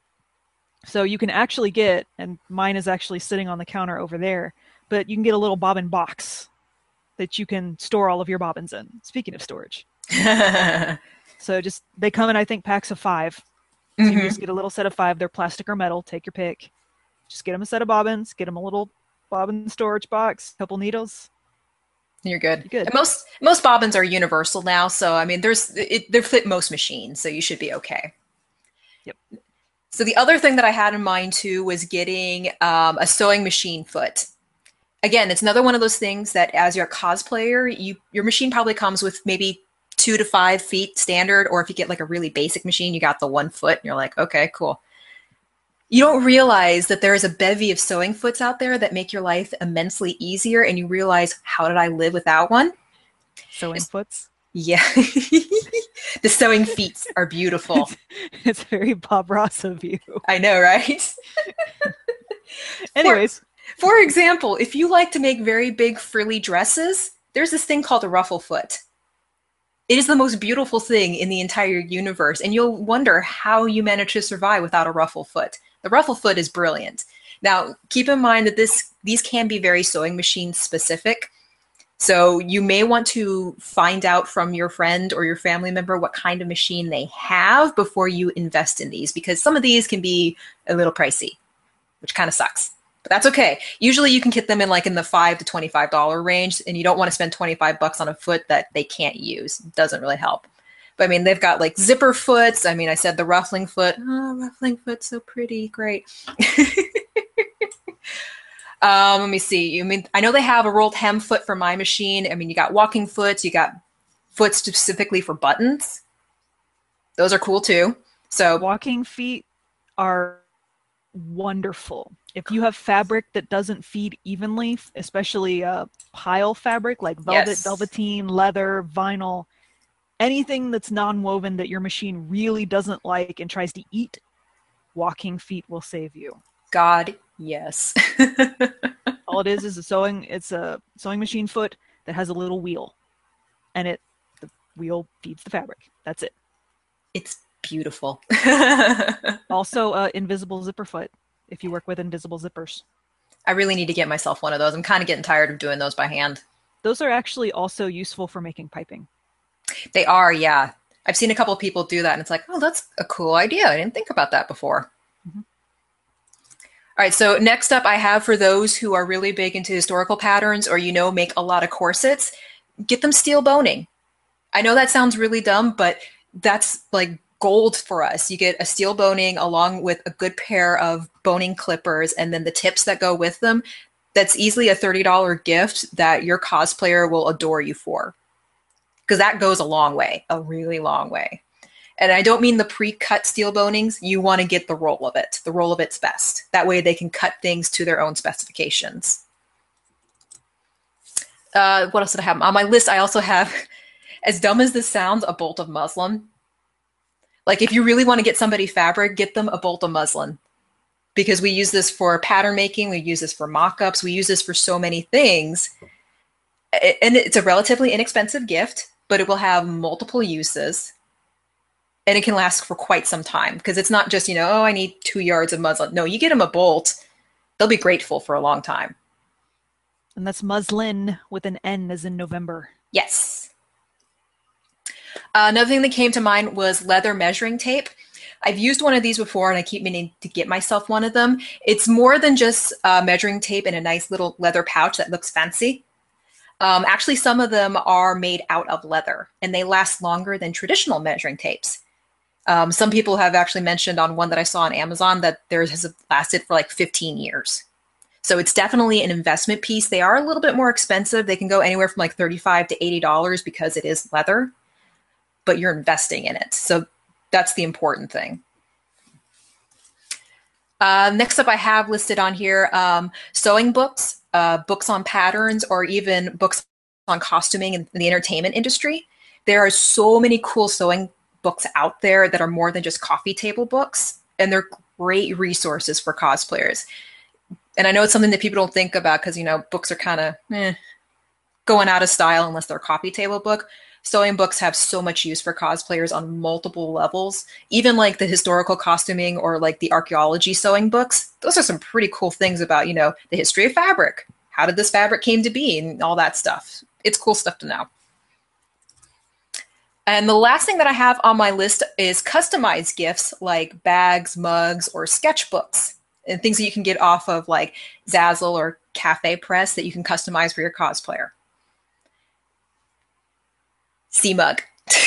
So you can actually get, and mine is actually sitting on the counter over there, but you can get a little bobbin box that you can store all of your bobbins in. Speaking of storage. So just, they come in, I think, packs of five. So mm-hmm. you just get a little set of five. They're plastic or metal. Take your pick. Just get them a set of bobbins, get them a little bobbin storage box, a couple needles. You're good. You're good. And most most bobbins are universal now, so I mean, there's it, they fit most machines, so you should be okay. Yep. So the other thing that I had in mind too was getting um, a sewing machine foot. Again, it's another one of those things that as you're a cosplayer, you your machine probably comes with maybe two to five feet standard, or if you get like a really basic machine, you got the one foot, and you're like, okay, cool. You don't realize that there is a bevy of sewing foots out there that make your life immensely easier, and you realize, how did I live without one? Sewing it's, foots? Yeah. The sewing feet are beautiful. It's very Bob Ross of you. I know, right? Anyways. For, for example, if you like to make very big frilly dresses, there's this thing called a ruffle foot. It is the most beautiful thing in the entire universe, and you'll wonder how you manage to survive without a ruffle foot. The ruffle foot is brilliant. Now, keep in mind that this these can be very sewing machine specific. So you may want to find out from your friend or your family member what kind of machine they have before you invest in these, because some of these can be a little pricey, which kind of sucks. But that's okay. Usually you can get them in like in the five to twenty-five dollars range, and you don't want to spend twenty-five bucks on a foot that they can't use. It doesn't really help. But I mean, they've got like zipper foots. I mean, I said the ruffling foot. Oh, ruffling foot, so pretty. Great. um, let me see. I mean, I know they have a rolled hem foot for my machine. I mean, you got walking foots. You got foot specifically for buttons. Those are cool too. So walking feet are wonderful. If you have fabric that doesn't feed evenly, especially uh, pile fabric like velvet, yes. velveteen, leather, vinyl, anything that's non-woven that your machine really doesn't like and tries to eat, walking feet will save you. God, yes. All it is is a sewing. It's a sewing machine foot that has a little wheel, and it the wheel feeds the fabric. That's it. It's beautiful. Also, uh, invisible zipper foot if you work with invisible zippers. I really need to get myself one of those. I'm kind of getting tired of doing those by hand. Those are actually also useful for making piping. They are, yeah. I've seen a couple of people do that, and it's like, oh, that's a cool idea. I didn't think about that before. Mm-hmm. All right, so next up I have for those who are really big into historical patterns or, you know, make a lot of corsets, get them steel boning. I know that sounds really dumb, but that's like gold for us. You get a steel boning along with a good pair of boning clippers and then the tips that go with them. that's easily a thirty dollars gift that your cosplayer will adore you for. Because that goes a long way, a really long way. And I don't mean the pre-cut steel bonings. You want to get the roll of it. The roll of it's best. That way they can cut things to their own specifications. Uh, what else did I have? On my list, I also have, as dumb as this sounds, a bolt of muslin. Like if you really want to get somebody fabric, get them a bolt of muslin. Because we use this for pattern making, we use this for mock-ups, we use this for so many things. And it's a relatively inexpensive gift, but it will have multiple uses. And it can last for quite some time. Because it's not just, you know, oh, I need two yards of muslin. No, you get them a bolt, they'll be grateful for a long time. And that's muslin with an N as in November. Yes. Uh, another thing that came to mind was leather measuring tape. I've used one of these before and I keep meaning to get myself one of them. It's more than just uh, measuring tape in a nice little leather pouch that looks fancy. Um, actually, some of them are made out of leather and they last longer than traditional measuring tapes. Um, some people have actually mentioned on one that I saw on Amazon that theirs has lasted for like fifteen years. So it's definitely an investment piece. They are a little bit more expensive. They can go anywhere from like thirty-five to eighty dollars because it is leather, but you're investing in it. So that's the important thing. Uh, next up, I have listed on here um, sewing books, uh, books on patterns, or even books on costuming in, in the entertainment industry. There are so many cool sewing books out there that are more than just coffee table books, and they're great resources for cosplayers. And I know it's something that people don't think about because, you know, books are kind of eh, going out of style unless they're a coffee table book. Sewing books have so much use for cosplayers on multiple levels. Even like the historical costuming or like the archaeology sewing books. Those are some pretty cool things about, you know, the history of fabric. How did this fabric came to be and all that stuff. It's cool stuff to know. And the last thing that I have on my list is customized gifts like bags, mugs, or sketchbooks. And things that you can get off of like Zazzle or Cafe Press that you can customize for your cosplayer. C-Mug.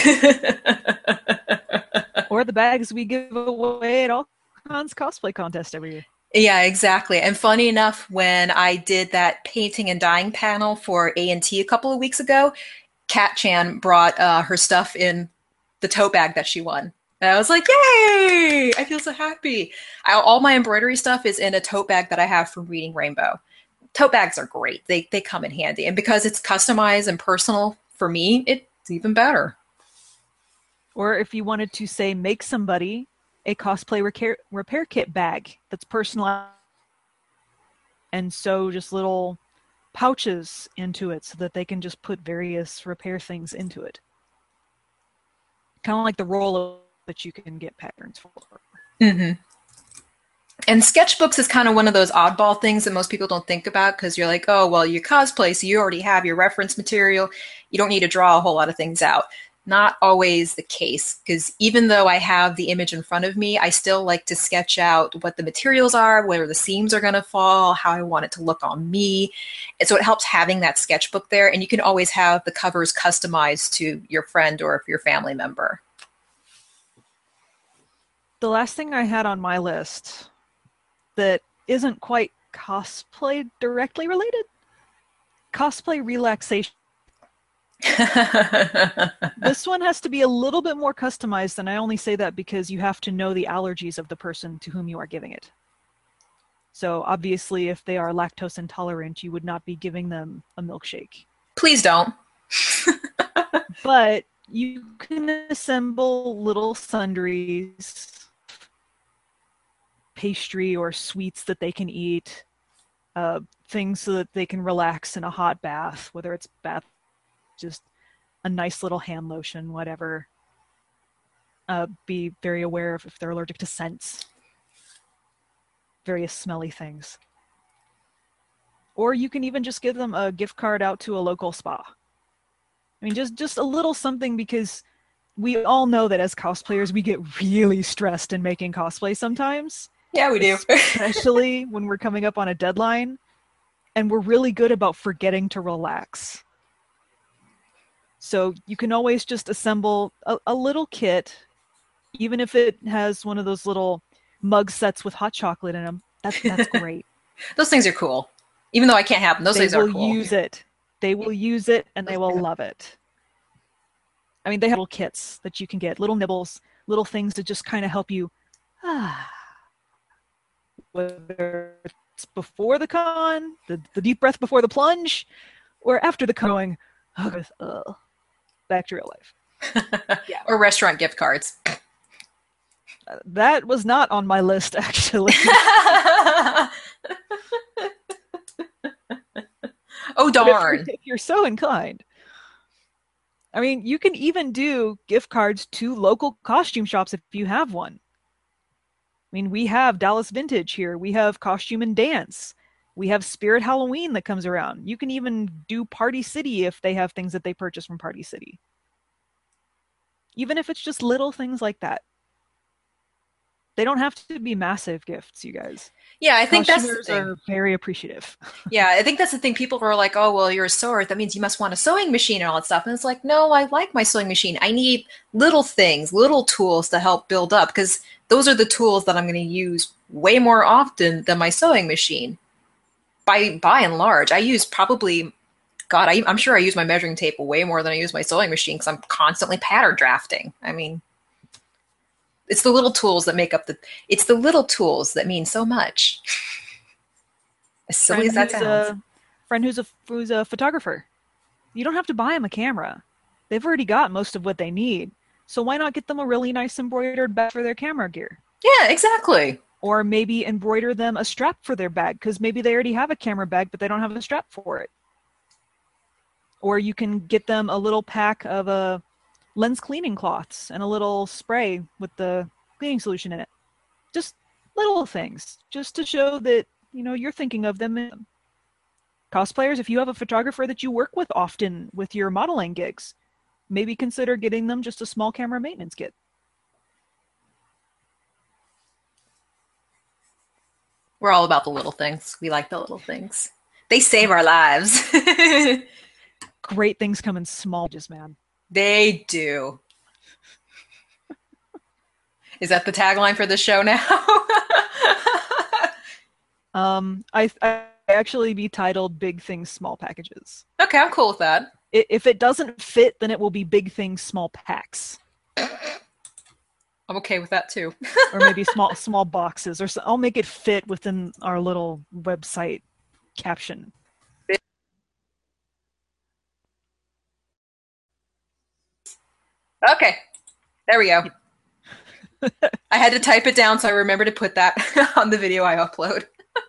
Or the bags we give away at all cons cosplay contest every year. Yeah, exactly. And funny enough, when I did that painting and dyeing panel for A and T a couple of weeks ago, Kat Chan brought uh, her stuff in the tote bag that she won. And I was like, yay! I feel so happy. I, all my embroidery stuff is in a tote bag that I have from Reading Rainbow. Tote bags are great. They they come in handy. And because it's customized and personal for me, it's even better. Or if you wanted to, say, make somebody a cosplay repair, repair kit bag that's personalized and sew just little pouches into it so that they can just put various repair things into it. Kind of like the roll that you can get patterns for. Mm-hmm. And sketchbooks is kind of one of those oddball things that most people don't think about because you're like, oh, well, you cosplay, so you already have your reference material. You don't need to draw a whole lot of things out. Not always the case, because even though I have the image in front of me, I still like to sketch out what the materials are, where the seams are going to fall, how I want it to look on me. And so it helps having that sketchbook there, and you can always have the covers customized to your friend or your family member. The last thing I had on my list that isn't quite cosplay directly related, cosplay relaxation. This one has to be a little bit more customized, and I only say that because you have to know the allergies of the person to whom you are giving it. So obviously, if they are lactose intolerant, you would not be giving them a milkshake. Please don't. But you can assemble little sundries, pastry or sweets that they can eat, uh, things so that they can relax in a hot bath, whether it's bath, just a nice little hand lotion, whatever. Uh, be very aware of if they're allergic to scents, various smelly things. Or you can even just give them a gift card out to a local spa. I mean, just, just a little something, because we all know that as cosplayers, we get really stressed in making cosplay sometimes. Yeah, we do. Especially when we're coming up on a deadline, and we're really good about forgetting to relax. So you can always just assemble a, a little kit, even if it has one of those little mug sets with hot chocolate in them. That's, that's great. Those things are cool. Even though I can't have them, those They things are will cool. use it. They will use it, and they will love it. I mean, they have little kits that you can get, little nibbles, little things that just kind of help you. Ah, whether it's before the con, the, the deep breath before the plunge, or after the con, going, oh, uh, back to real life. Yeah. Or restaurant gift cards. Uh, that was not on my list, actually. Oh, darn. If you're, if you're so inclined. I mean, you can even do gift cards to local costume shops if you have one. I mean, we have Dallas Vintage here. We have Costume and Dance. We have Spirit Halloween that comes around. You can even do Party City if they have things that they purchase from Party City. Even if it's just little things like that. They don't have to be massive gifts, you guys. Yeah, I think that's the Costumers thing. are very appreciative. Yeah, I think that's the thing. People are like, oh, well, you're a sewer. That means you must want a sewing machine and all that stuff. And it's like, no, I like my sewing machine. I need little things, little tools to help build up, because those are the tools that I'm going to use way more often than my sewing machine. By by and large, I use probably, God, I, I'm sure I use my measuring tape way more than I use my sewing machine because I'm constantly pattern drafting. I mean, it's the little tools that make up the, it's the little tools that mean so much. As silly as that sounds. A friend who's a, who's a photographer. You don't have to buy them a camera. They've already got most of what they need. So why not get them a really nice embroidered bag for their camera gear? Yeah, exactly. Or maybe embroider them a strap for their bag, because maybe they already have a camera bag, but they don't have a strap for it. Or you can get them a little pack of uh, lens cleaning cloths and a little spray with the cleaning solution in it. Just little things, just to show that, you know, you're thinking of them. Cosplayers, if you have a photographer that you work with often with your modeling gigs, maybe consider getting them just a small camera maintenance kit. We're all about the little things. We like the little things. They save our lives. Great things come in small just man. They do. Is that the tagline for the show now? um, I, I actually be titled Big Things, Small Packages. Okay, I'm cool with that. If it doesn't fit, then it will be Big Things, Small Packs. I'm okay with that too. Or maybe small small boxes, or so, I'll make it fit within our little website caption. Okay, there we go. I had to type it down so I remember to put that on the video I upload.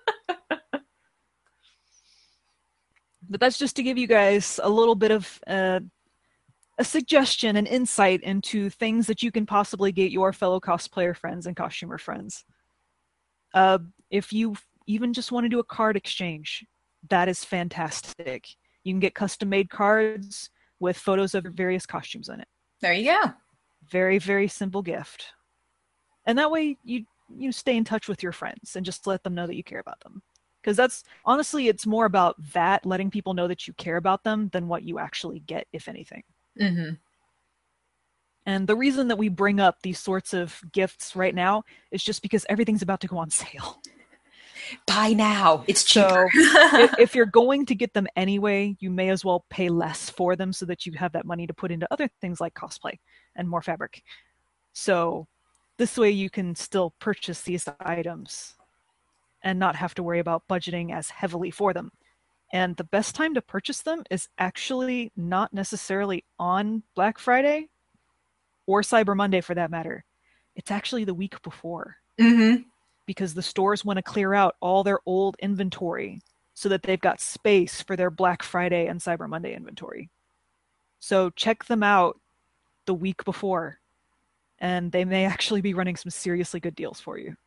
But that's just to give you guys a little bit of uh, a suggestion and insight into things that you can possibly get your fellow cosplayer friends and costumer friends. Uh, if you even just want to do a card exchange, that is fantastic. You can get custom-made cards with photos of various costumes in it. There you go. Very, very simple gift. And that way you you stay in touch with your friends and just let them know that you care about them. Because that's, honestly, it's more about that, letting people know that you care about them, than what you actually get, if anything. Mm-hmm. And the reason that we bring up these sorts of gifts right now is just because everything's about to go on sale. Buy now. It's cheaper. So if, if you're going to get them anyway, you may as well pay less for them so that you have that money to put into other things like cosplay and more fabric. So this way you can still purchase these items and not have to worry about budgeting as heavily for them. And the best time to purchase them is actually not necessarily on Black Friday or Cyber Monday for that matter. It's actually the week before. Mm-hmm. Because the stores want to clear out all their old inventory so that they've got space for their Black Friday and Cyber Monday inventory. So check them out the week before, and they may actually be running some seriously good deals for you.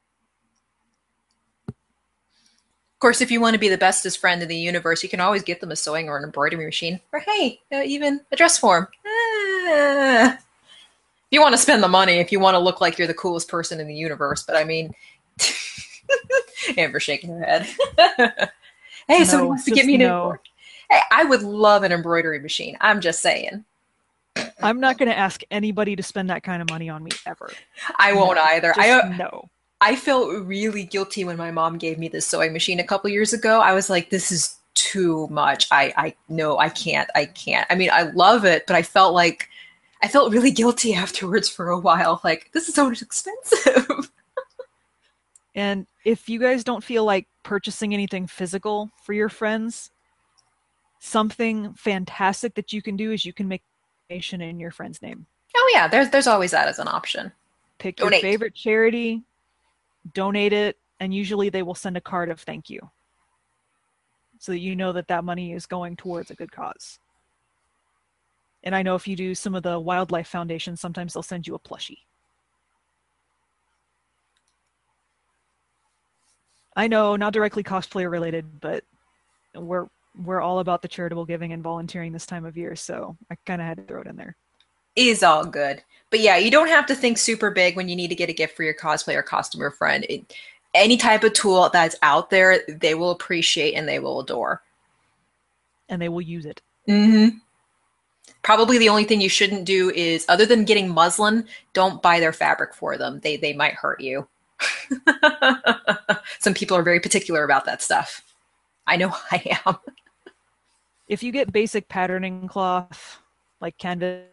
Of course, if you want to be the bestest friend in the universe, you can always get them a sewing or an embroidery machine, or hey, uh, even a dress form. Uh, if you want to spend the money, if you want to look like you're the coolest person in the universe, but I mean, Amber shaking her head. Hey, no, somebody wants to get me an no. embroidery. Hey, I would love an embroidery machine. I'm just saying. I'm not going to ask anybody to spend that kind of money on me ever. I won't no, either. Just I no. I felt really guilty when my mom gave me this sewing machine a couple years ago. I was like, this is too much. I, I, no, I can't. I can't. I mean, I love it, but I felt like, I felt really guilty afterwards for a while. Like, this is so expensive. And if you guys don't feel like purchasing anything physical for your friends, something fantastic that you can do is you can make a donation in your friend's name. Oh yeah, there's there's always that as an option. Pick your Donate. favorite charity, donate it, and usually they will send a card of thank you, so that you know that that money is going towards a good cause. And I know if you do some of the wildlife foundations, sometimes they'll send you a plushie. I know, not directly cosplayer related, but we're we're all about the charitable giving and volunteering this time of year, so I kind of had to throw it in there. Is all good. But yeah, you don't have to think super big when you need to get a gift for your cosplay or costumer friend. It, any type of tool that's out there, they will appreciate and they will adore. And they will use it. Mm-hmm. Probably the only thing you shouldn't do is, other than getting muslin, don't buy their fabric for them. They they might hurt you. Some people are very particular about that stuff. I know I am. If you get basic patterning cloth, like canvas,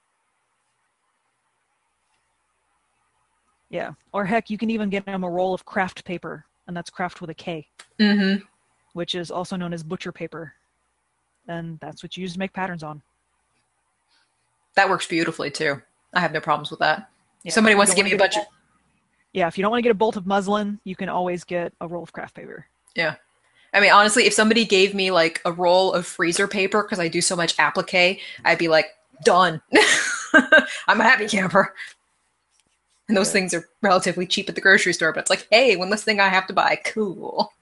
yeah, or heck, you can even get them a roll of craft paper, and that's craft with a K, mm-hmm. which is also known as butcher paper, and that's what you use to make patterns on. That works beautifully too. I have no problems with that. Yeah, if somebody wants to give me a bunch of... Yeah, if you don't want to get a bolt of muslin, you can always get a roll of craft paper. Yeah. I mean, honestly, if somebody gave me like a roll of freezer paper, because I do so much applique, I'd be like, done. I'm a happy camper. And those yeah. things are relatively cheap at the grocery store, but it's like, hey, one less thing I have to buy. Cool.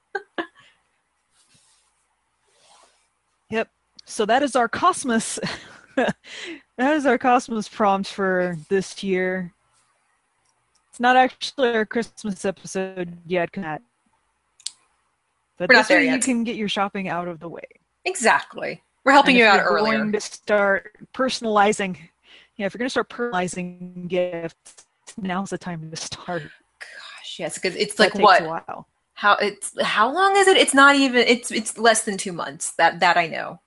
Yep. So that is our Cosmos. That is our Cosmos prompt for this year. It's not actually our Christmas episode yet, but We're this not there way yet. You can get your shopping out of the way. Exactly. We're helping and you out you're earlier. Going to start personalizing. Yeah, if you're going to start personalizing gifts, now's the time to start. Gosh, yes, because it's that like takes what? A while. How it's how long is it? It's not even. It's it's less than two months. That that I know.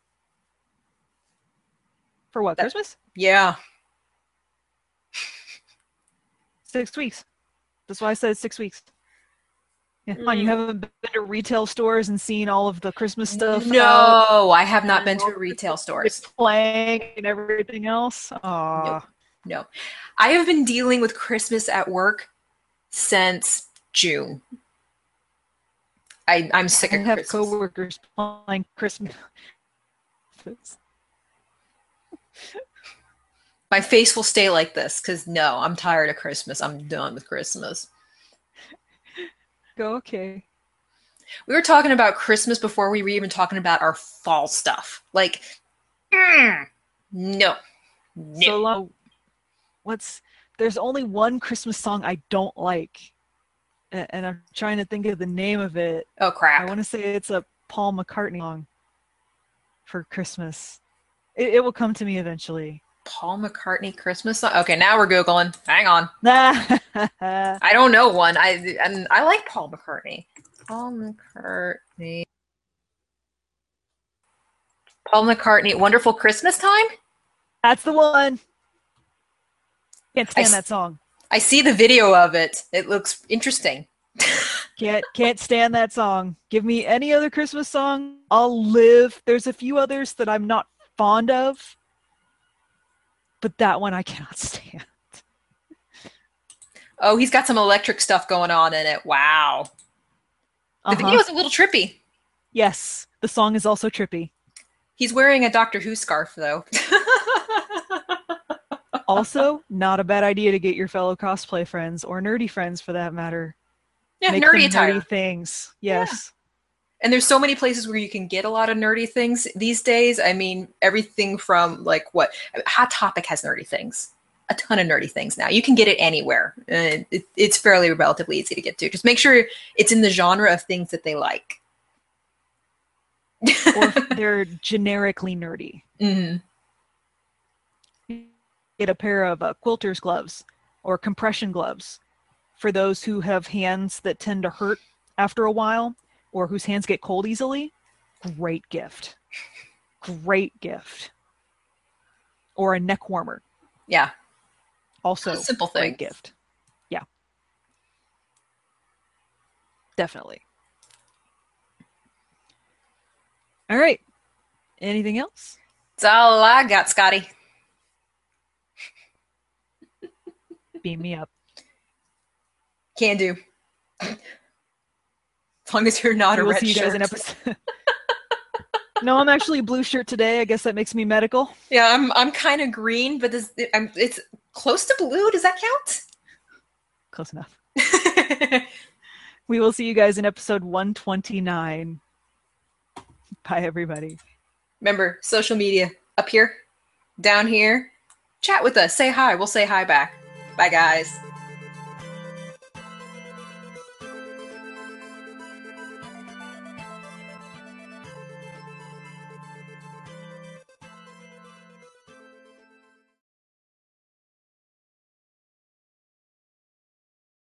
For what, that, Christmas? Yeah. Six weeks. That's why I said six weeks. Yeah. Mm. You haven't been to retail stores and seen all of the Christmas stuff? No, out, I have not been to retail stores. Playing and everything else? Aww. No, no. I have been dealing with Christmas at work since June. I, I'm sick I of have Christmas. coworkers playing Christmas. My face will stay like this because no, I'm tired of Christmas. I'm done with Christmas. Go okay. We were talking about Christmas before we were even talking about our fall stuff. Like, mm, no, no. So long. What's there's only one Christmas song I don't like, and I'm trying to think of the name of it. Oh crap! I want to say it's a Paul McCartney song for Christmas. It, it will come to me eventually. Paul McCartney Christmas song? Okay, now we're Googling. Hang on. I don't know one. I and I like Paul McCartney. Paul McCartney. Paul McCartney, Wonderful Christmas Time? That's the one. Can't stand I, that song. I see the video of it. It looks interesting. Can't can't stand that song. Give me any other Christmas song, I'll live. There's a few others that I'm not fond of, but that one I cannot stand. Oh, he's got some electric stuff going on in it. Wow. The uh-huh. video is a little trippy. Yes, the song is also trippy. He's wearing a Doctor Who scarf, though. Also, not a bad idea to get your fellow cosplay friends, or nerdy friends for that matter. Yeah, Make nerdy attire. Nerdy things. Yes. Yeah. And there's so many places where you can get a lot of nerdy things these days. I mean, everything from like what Hot Topic has nerdy things. A ton of nerdy things now. You can get it anywhere. Uh, it, it's fairly relatively easy to get to. Just make sure it's in the genre of things that they like. Or if they're generically nerdy. Mm-hmm. Get a pair of uh, quilter's gloves or compression gloves. for those who have hands that tend to hurt after a while or whose hands get cold easily, great gift. Great gift. Or a neck warmer. Yeah. Also, a simple great thing. gift. Yeah. Definitely. All right. Anything else? That's all I got, Scotty. Beam me up. Can do. As long as you're not We a will red see you shirt. guys in episode. No, I'm actually a blue shirt today. I guess that makes me medical. Yeah, I'm I'm kind of green, but this I'm, it's close to blue. Does that count? Close enough. We will see you guys in episode one twenty-nine. Bye, everybody. Remember, social media up here, down here. Chat with us. Say hi. We'll say hi back. Bye, guys.